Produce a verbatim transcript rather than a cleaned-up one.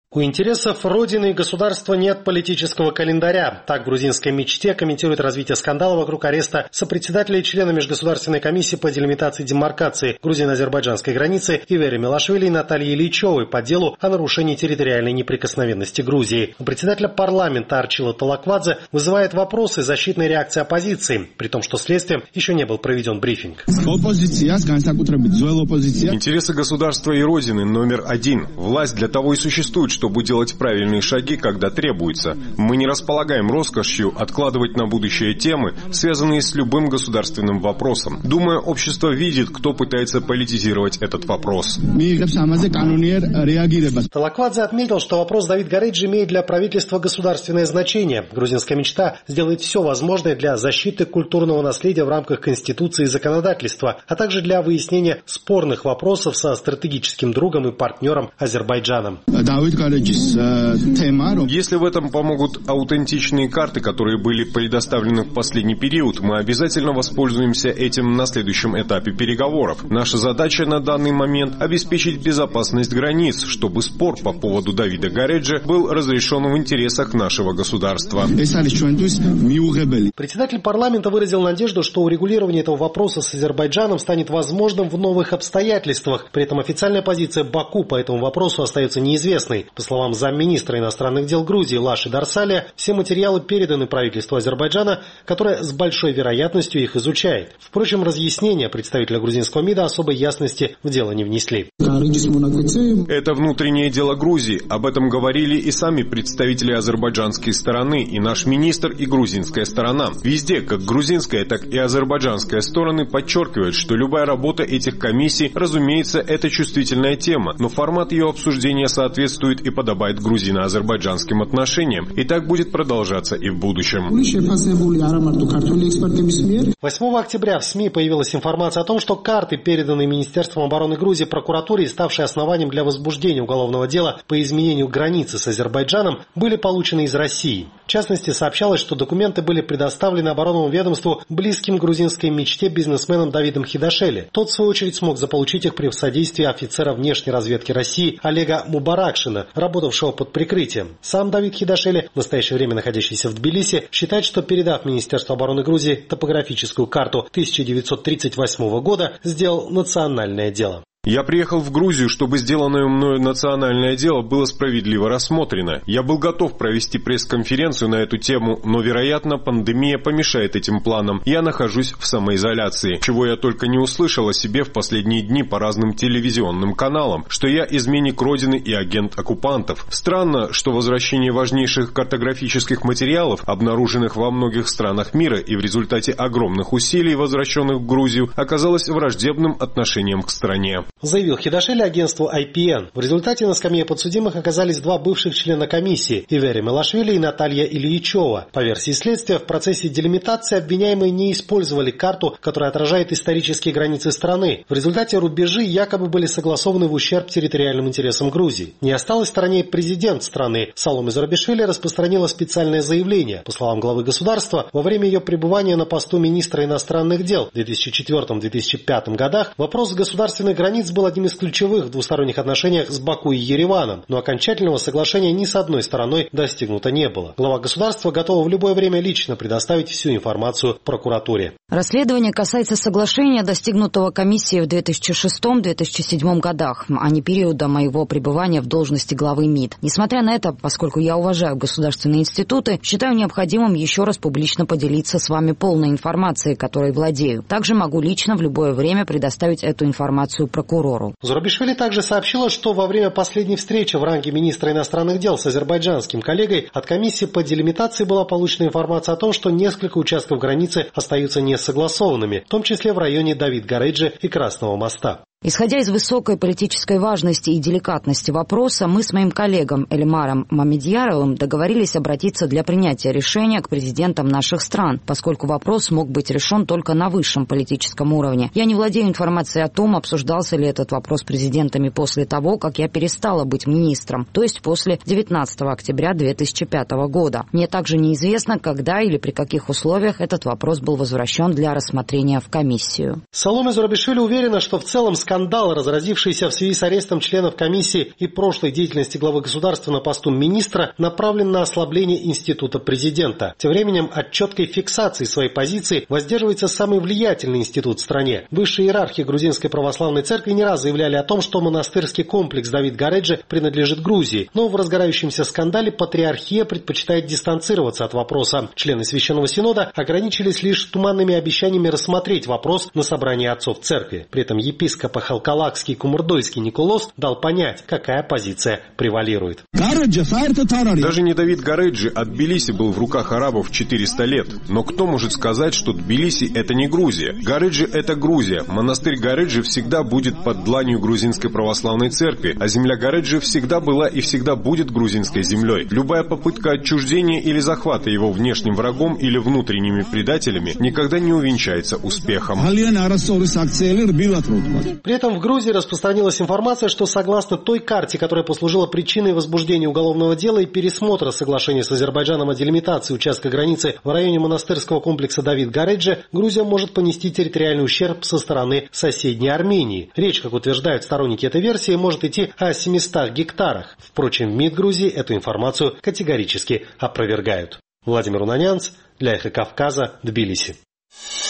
У интересов Родины и государства нет политического календаря. Так в грузинской мечте комментирует развитие скандала вокруг ареста сопредседателя и члена Межгосударственной комиссии по делимитации и демаркации грузино-азербайджанской границы Ивери Мелашвили и Натальи Ильичевой по делу о нарушении территориальной неприкосновенности Грузии. У председателя парламента Арчила Талаквадзе вызывает вопросы защитной реакции оппозиции, при том, что следствием еще не был проведен брифинг. Интересы государства и Родины номер один. Власть для того и существует, чтобы делать правильные шаги, когда требуется. Мы не располагаем роскошью откладывать на будущее темы, связанные с любым государственным вопросом. Думаю, общество видит, кто пытается политизировать этот вопрос. Талаквадзе отметил, что вопрос Давид Гареджи имеет для правительства государственное значение. Грузинская мечта сделает все возможное для защиты культурного наследия в рамках Конституции и законодательства, а также для выяснения спорных вопросов со стратегическим другом и партнером Азербайджаном. Если в этом помогут аутентичные карты, которые были предоставлены в последний период, мы обязательно воспользуемся этим на следующем этапе переговоров. Наша задача на данный момент – обеспечить безопасность границ, чтобы спор по поводу Давида Гареджи был разрешен в интересах нашего государства. Председатель парламента выразил надежду, что урегулирование этого вопроса с Азербайджаном станет возможным в новых обстоятельствах. При этом официальная позиция Баку по этому вопросу остается неизвестной. По словам замминистра иностранных дел Грузии Лаши Дарсалия, все материалы переданы правительству Азербайджана, которое с большой вероятностью их изучает. Впрочем, разъяснения представителя грузинского МИДа особой ясности в дело не внесли. Это внутреннее дело Грузии. Об этом говорили и сами представители азербайджанской стороны, и наш министр, и грузинская сторона. Везде, как грузинская, так и азербайджанская стороны подчеркивают, что любая работа этих комиссий, разумеется, это чувствительная тема, но формат ее обсуждения соответствует и подобает грузино-азербайджанским отношениям, и так будет продолжаться и в будущем. восьмого октября в СМИ появилась информация о том, что карты, переданные Министерством обороны Грузии прокуратуре и ставшие основанием для возбуждения уголовного дела по изменению границы с Азербайджаном, были получены из России. В частности, сообщалось, что документы были предоставлены оборонному ведомству близким грузинской мечте бизнесменом Давидом Хидашели. Тот, в свою очередь, смог заполучить их при содействии офицера внешней разведки России Олега Мубаракшина, работавшего под прикрытием. Сам Давид Хидашели, в настоящее время находящийся в Тбилиси, считает, что, передав Министерству обороны Грузии топографическую карту тысяча девятьсот тридцать восьмого года, сделал национальное дело. Я приехал в Грузию, чтобы сделанное мною национальное дело было справедливо рассмотрено. Я был готов провести пресс-конференцию на эту тему, но, вероятно, пандемия помешает этим планам. Я нахожусь в самоизоляции, чего я только не услышал о себе в последние дни по разным телевизионным каналам, что я изменник Родины и агент оккупантов. Странно, что возвращение важнейших картографических материалов, обнаруженных во многих странах мира и в результате огромных усилий, возвращенных в Грузию, оказалось враждебным отношением к стране. Заявил Хидашели агентству ай пи эн. В результате на скамье подсудимых оказались два бывших члена комиссии – Ивери Мелашвили и Наталья Ильичева. По версии следствия, в процессе делимитации обвиняемые не использовали карту, которая отражает исторические границы страны. В результате рубежи якобы были согласованы в ущерб территориальным интересам Грузии. Не осталась в стороне президент страны. Саломе Зурабишвили распространила специальное заявление. По словам главы государства, во время ее пребывания на посту министра иностранных дел в две тысячи четвёртом — две тысячи пятом годах вопрос государственных границ был одним из ключевых в двусторонних отношениях с Баку и Ереваном, но окончательного соглашения ни с одной стороной достигнуто не было. Глава государства готова в любое время лично предоставить всю информацию прокуратуре. Расследование касается соглашения, достигнутого комиссией в две тысячи шестом — две тысячи седьмом годах, а не периода моего пребывания в должности главы МИД. Несмотря на это, поскольку я уважаю государственные институты, считаю необходимым еще раз публично поделиться с вами полной информацией, которой владею. Также могу лично в любое время предоставить эту информацию прокуратуре. Зурабишвили также сообщила, что во время последней встречи в ранге министра иностранных дел с азербайджанским коллегой от комиссии по делимитации была получена информация о том, что несколько участков границы остаются несогласованными, в том числе в районе Давид Гареджи и Красного моста. Исходя из высокой политической важности и деликатности вопроса, мы с моим коллегом Эльмаром Мамедьяровым договорились обратиться для принятия решения к президентам наших стран, поскольку вопрос мог быть решен только на высшем политическом уровне. Я не владею информацией о том, обсуждался ли этот вопрос президентами после того, как я перестала быть министром, то есть после девятнадцатого октября две тысячи пятого года. Мне также неизвестно, когда или при каких условиях этот вопрос был возвращен для рассмотрения в комиссию. Саломе Зурабишвили уверена, что в целом с скандал, разразившийся в связи с арестом членов комиссии и прошлой деятельности главы государства на посту министра, направлен на ослабление института президента. Тем временем от четкой фиксации своей позиции воздерживается самый влиятельный институт в стране. Высшие иерархи грузинской православной церкви не раз заявляли о том, что монастырский комплекс Давид Гареджи принадлежит Грузии, но в разгорающемся скандале патриархия предпочитает дистанцироваться от вопроса. Члены Священного Синода ограничились лишь туманными обещаниями рассмотреть вопрос на собрании отцов церкви. При этом епископ Халкалакский Кумурдойский Николос дал понять, какая позиция превалирует. Даже не Давид Гареджи от Тбилиси был в руках арабов четыреста лет. Но кто может сказать, что Тбилиси – это не Грузия? Гареджи – это Грузия. Монастырь Гареджи всегда будет под дланью грузинской православной церкви, а земля Гареджи всегда была и всегда будет грузинской землей. Любая попытка отчуждения или захвата его внешним врагом или внутренними предателями никогда не увенчается успехом. При этом в Грузии распространилась информация, что согласно той карте, которая послужила причиной возбуждения уголовного дела и пересмотра соглашения с Азербайджаном о делимитации участка границы в районе монастырского комплекса Давид Гареджи, Грузия может понести территориальный ущерб со стороны соседней Армении. Речь, как утверждают сторонники этой версии, может идти о семистах гектарах. Впрочем, в МИД Грузии эту информацию категорически опровергают. Владимир Унанянц для Эхо Кавказа, Тбилиси.